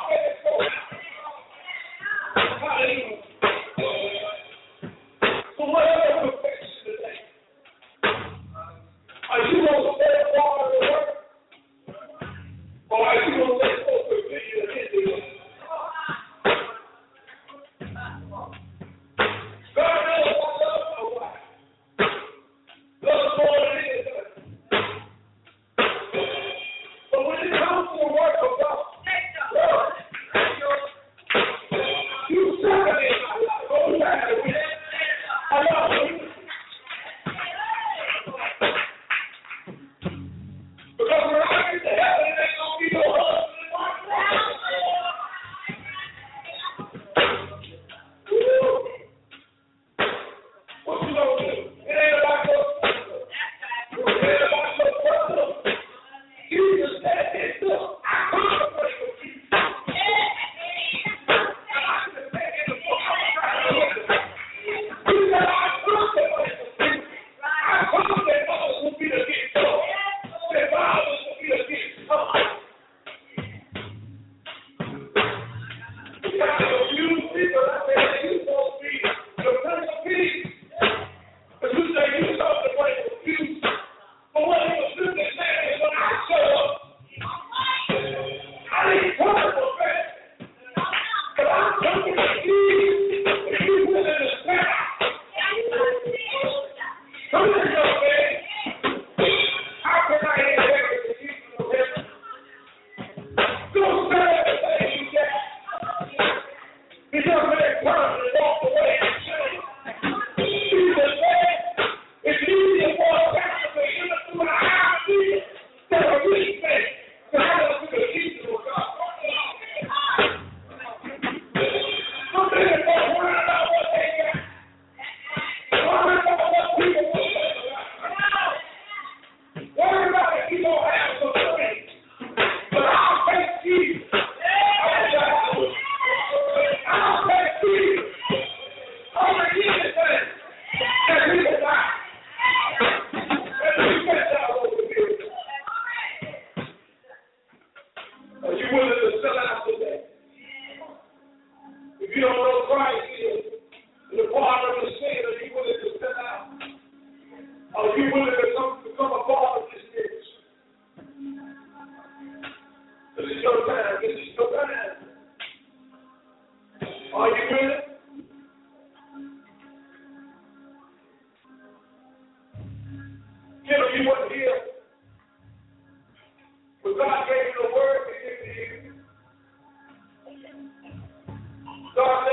God